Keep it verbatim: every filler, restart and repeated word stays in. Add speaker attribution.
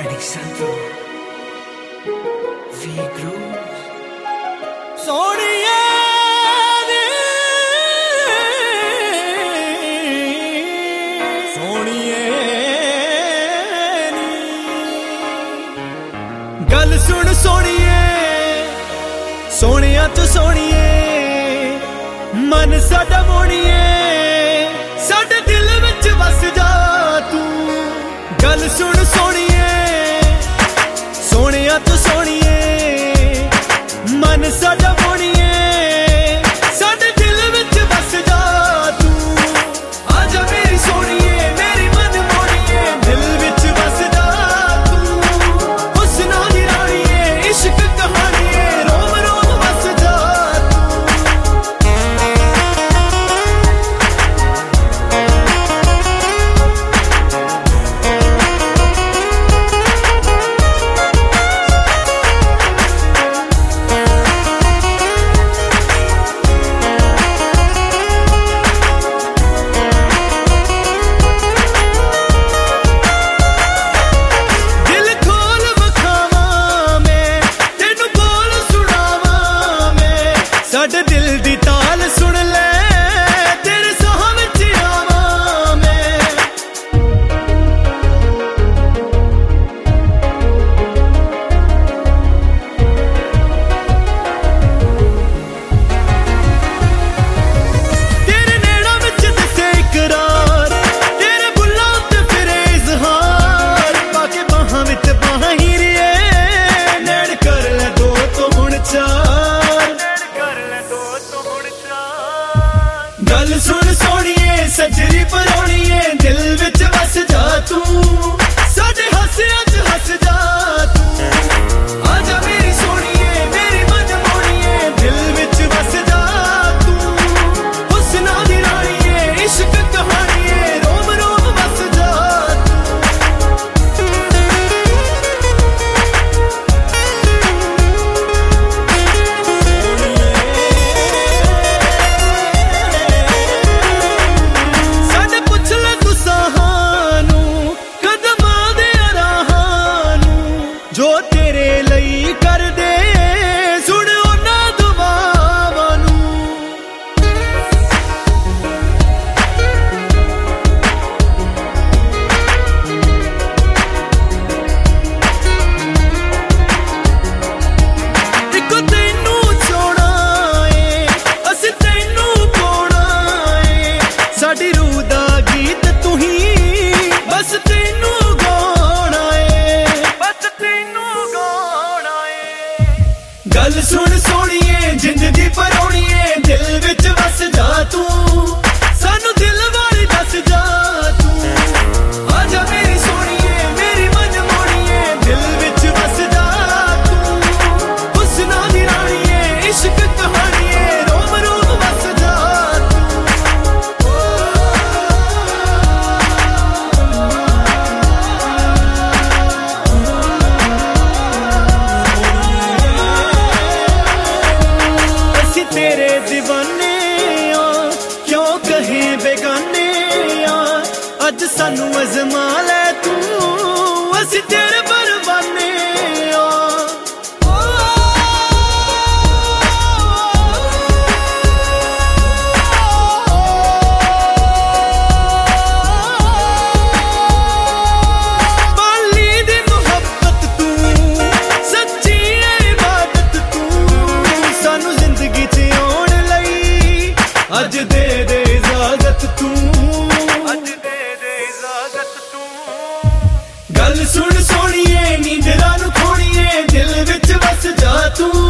Speaker 1: Alexandro V Cruz
Speaker 2: सोनिए सोनिए गल सुन सोनिए सोनिया तू सोनिए मन साडा मोनिए साडे दिल विच बस जा तू गल सुन सोनिए सोनिया तू सोनिए मन साडा मोनिए साडे दिल विच बस जा तू आजा मेरी सोनिए मेरी मन मोनिए दिल विच बस जा तू हुस्ना दी रानीए इश्क कहानीए रोम रोम बस जा साडे दिल दी ताल सुन ले तेरे साह विच आवां मैं तेरे नैना विच दिसे इकरार तेरे बुल्लां ते फिरे इज़हार पाके बाहां विच बाहां ही रिए नैन कर ले दो तो हुण चार गल सुन सोनिए सजरी परोनिए दिल विच बस जा तू साडे हासियां च हस जा तू आजा मेरी सोनिए मेरी मन मोनिए दिल विच बस जा तू हुस्ना दी रानीए इश्क कहानीए रोम रोम बस जा जो तेरे लई कर दे सुन उन्हां दुआवां नूं इक्को तैनूं छोड़ा ए असीं तैनूं पाउणा ए साडी रूह दा गीत तूं ही बस तैनूं गल सुन सोनिए जिंदगी परोनिए दिल विच बस जा तू सानू दिल वाली दस जा तू आजा मेरी सोनिए मेरी मन मोनिए दिल विच बस जा तू हुस्ना दी रानीए इश्क कहानीए रोम रोम बस जा तेरे दीवाने आ क्यों कहे बेगाने आ अज सानू अजमा ले तू असी तेरे परवाने आ बाली दी मुहब्बत तू सच्ची इबादत तू सानू जिंदगी च अज दे दे इजाजत तू अज दे दे इजाजत तू गल सुन सोनिए नींदरां नूं खोणीए दिल विच बस जा तू